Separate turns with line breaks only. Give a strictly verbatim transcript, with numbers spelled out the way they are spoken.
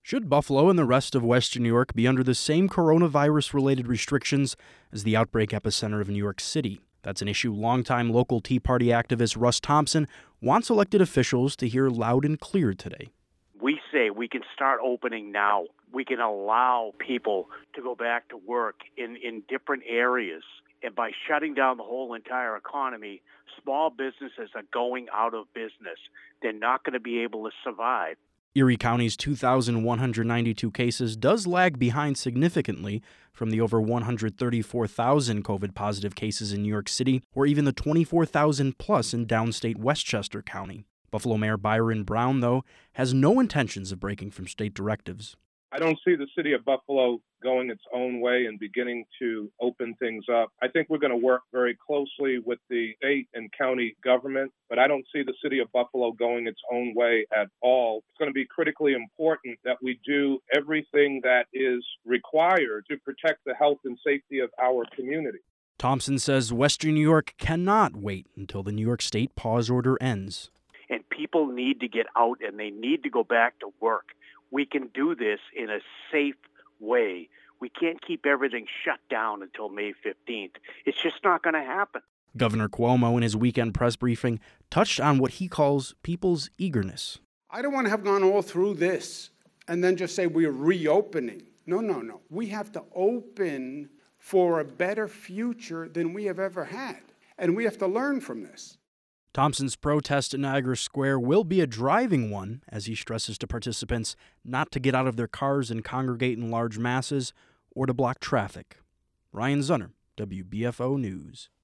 Should Buffalo and the rest of Western New York be under the same coronavirus-related restrictions as the outbreak epicenter of New York City? That's an issue longtime local Tea Party activist Russ Thompson wants elected officials to hear loud and clear today.
We say we can start opening now. We can allow people to go back to work in, in different areas. And by shutting down the whole entire economy, small businesses are going out of business. They're not going to be able to survive.
Erie County's two thousand one hundred ninety-two cases does lag behind significantly from the over one hundred thirty-four thousand COVID-positive cases in New York City, or even the twenty-four thousand plus in downstate Westchester County. Buffalo Mayor Byron Brown, though, has no intentions of breaking from state directives.
I don't see the city of Buffalo going its own way and beginning to open things up. I think we're going to work very closely with the state and county government, but I don't see the city of Buffalo going its own way at all. It's going to be critically important that we do everything that is required to protect the health and safety of our community.
Thompson says Western New York cannot wait until the New York State pause order ends.
And people need to get out and they need to go back to work. We can do this in a safe way. We can't keep everything shut down until May fifteenth. It's just not going to happen.
Governor Cuomo, in his weekend press briefing, touched on what he calls people's eagerness.
I don't want to have gone all through this and then just say we're reopening. No, no, no. We have to open for a better future than we have ever had. And we have to learn from this.
Thompson's protest at Niagara Square will be a driving one, as he stresses to participants not to get out of their cars and congregate in large masses or to block traffic. Ryan Zunner, W B F O News.